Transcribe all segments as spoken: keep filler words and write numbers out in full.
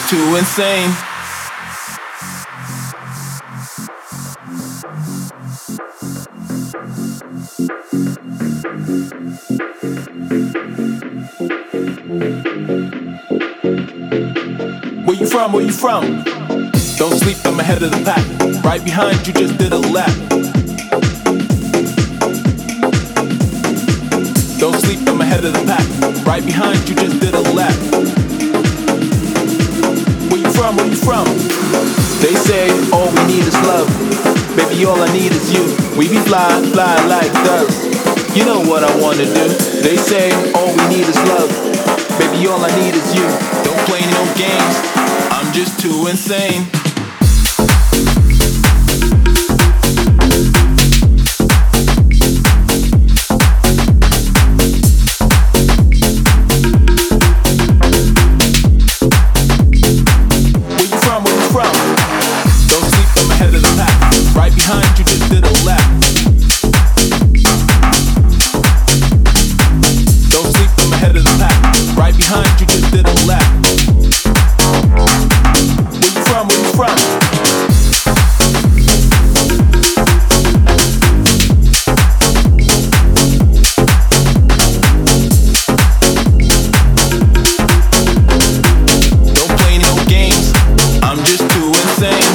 just too insane. Where you from, where you from? Don't sleep, I'm ahead of the pack. Right behind you, just did a lap. Don't sleep, I'm ahead of the pack. Right behind you, just did a lap. Where you from, where you from? They say all we need is love. Baby, all I need is you. We be fly, fly like doves. You know what I wanna do. They say all we need is love. Baby, all I need is you. Don't play no games, I'm just too insane. Where you from, where you from? Don't sleep, I'm ahead of the pack. Right behind you, just did a lap. Don't sleep, I'm ahead of the pack. Right behind you, just did a lap. Where you from, where you from? Don't play no games, I'm just too insane.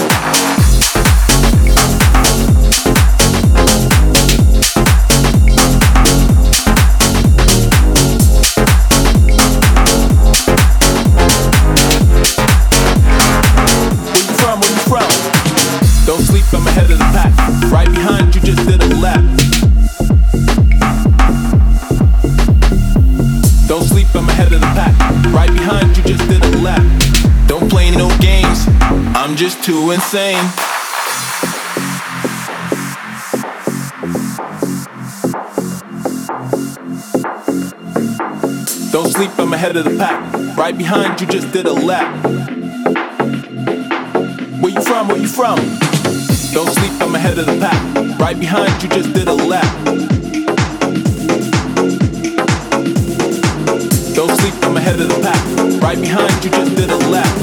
Don't sleep, I'm ahead of the pack. Right behind you, just did a lap. Don't sleep, I'm ahead of the pack. Right behind you, just did a lap. Don't play no games, I'm just too insane. Don't sleep, I'm ahead of the pack. Right behind you, just did a lap. Where you from, where you from? Don't sleep, I'm ahead of the pack. Right behind you, just did a lap. Don't sleep, I'm ahead of the pack. Right behind you, just did a lap.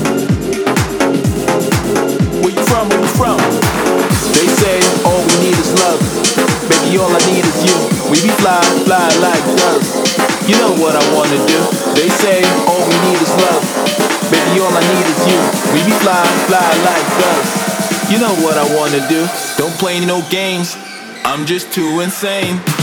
Where you from, where you from? They say all we need is love. Baby, all I need is you. We be fly, fly like doves. You know what I wanna do. They say all we need is love. Baby, all I need is you. We be fly, fly like doves. You know what I wanna do. Don't play no games, I'm just too insane.